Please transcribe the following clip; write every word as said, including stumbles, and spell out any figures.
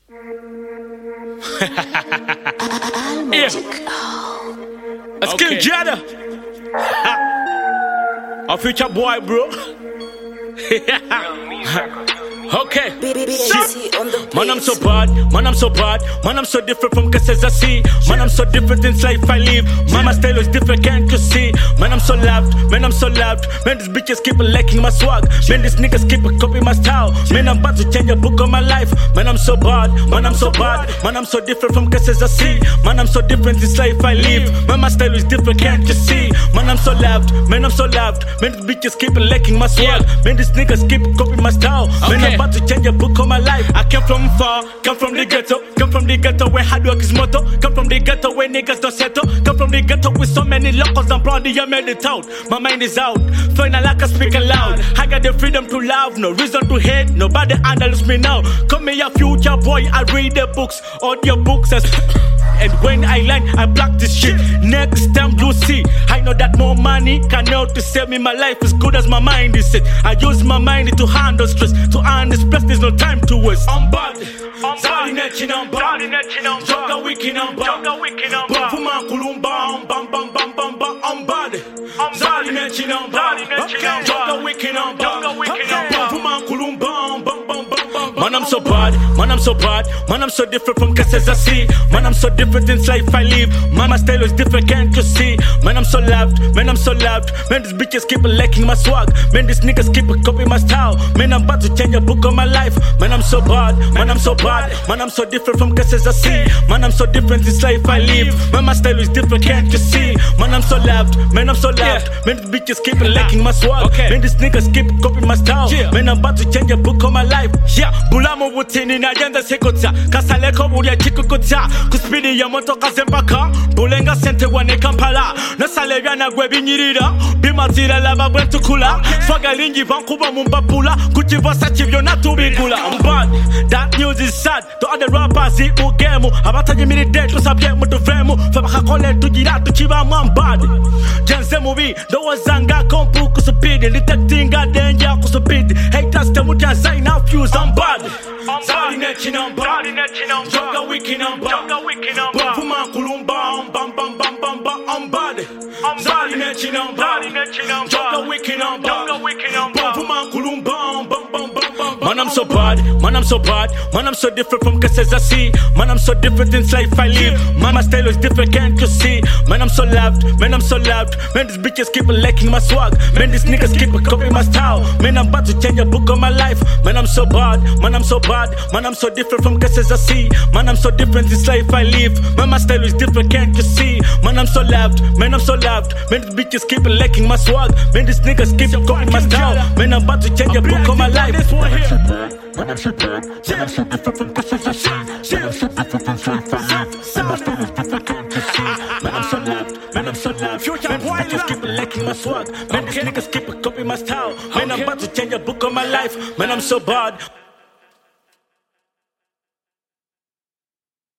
Yeah. Let's Okay. get Jada. Our future boy, bro. Okay. Man, I'm so bad. Man, I'm so bad. Man, I'm so different from cases I see. Man, I'm so different in life I live. Man, my style is different, can't you see? Man, I'm so loved. Man, I'm so loved. Man, these bitches keep liking my swag. Man, these niggas keep copying my style. Man, I'm about to change a book of my life. Man, I'm so bad. Man, I'm so bad. Man, I'm so different from cases I see. Man, I'm so different in life I live. Man, my style is different, can't you see? Man, I'm so loved. Man, I'm so loved. Man, these bitches keep liking my swag. Man, these niggas keep copying my style. Man, I'm about to change a book of my life. I came from far, come from the ghetto, come from the ghetto where hard work is motto, come from the ghetto where niggas don't settle, come from the ghetto with so many locals. I'm proud I made it out. My mind is out, final like I speak aloud. I got the freedom to love, no reason to hate. Nobody handles me now. Come here, future boy. I read the books, audio books, and when I learn, I practice shit. Next time you see, I know that more money can help to save me. My life is good as my mind is set. I use my mind to handle stress, to earn this plus. There's no time to waste. I'm bad. Zali netchin I'm bad. Joga wiki I'm bad. Bafuma kulumba. Bam bam bam bam bam. I'm bad. Zali netchin I'm bad. Joga wiki I'm bad. Bafuma kulumba. Bam bam bam bam. Man, I'm so bad. Man, I'm so bad. Man, I'm so different from cases I see. Man, I'm so different in life I live. Man, my style is different, can't you see? Man, I'm so loved. Man, I'm so loved. Man, these bitches keep liking my swag. Man, these niggas keep copying my style. Man, I'm about to change a book of my life. Man, I'm so bad. Man, I'm so bad. Man, I'm so different from cases I see. Man, I'm so different in life I live. Man, my style is different, can't you see? Man, I'm so loved. Man, I'm so loved. Man, these bitches keep liking my swag. Man, these niggas keep copying my style. Man, I'm about to change a book of my life. Yeah, Bulamo Wutini Najanda Sekota. Kasaleko Buria Chikukota. Kuspini Yamoto Kazembaka. Bulenga Sente Wane Kampala. Nasaleviana Gwebinyirida. Bimatira Lava Bentukula. Swagalingi Vancouver Mumbapula. Kuchiva Sachivio Natubigula. I'm bad. That news is sad. To other rappers, it will game. Abata Jimmy Dead to Sabia Mutuvemu. Fabakole to Gira to Chiva Man bad. Jense movie. There was Zanga Kompu Kusupidi. Little Tinga Danger Kusupidi. Haters Temuta Zain now fuse. I'm bad. Zali netchin I'm bad. Joga wiki I'm bad. Bafuma kulumba. Bam bam bam bam bam. I'm bad. Zali netchin I'm bad. Joga wiki I'm bad. Bafuma kulumba. Bam bam bam bam. Man, I'm so bad. Man, I'm so bad. Man, I'm so different from cases I see. Man, I'm so different in life I live. Man, my style is different, can't you see? Man, I'm so loved. Man, I'm so loved. Man, these bitches keep liking my swag. Man, these niggas keep copying my style. Man, I'm about to change a book of my life. Man, I'm so bad. Man, I'm so bad. Man, I'm so different from cases I see. Man, I'm so different in life I live. Man, my style is different, can't you see? Man, I'm so loved. Man, I'm so loved. Man, these bitches keep liking my swag. Man, these niggas keep copying my style. Man, I'm about to change a book of my life. Man, I'm so bad. Man, I'm so different from cases I see. Man, I'm so different from life I live. Man, my style is different, can't you see? Man, I'm so loved. Man, I'm so loved. Man, these bitches keep liking my swag. Man, these niggas keep copying my style. Man, I'm about to change a book of my life. Man, I'm so bad.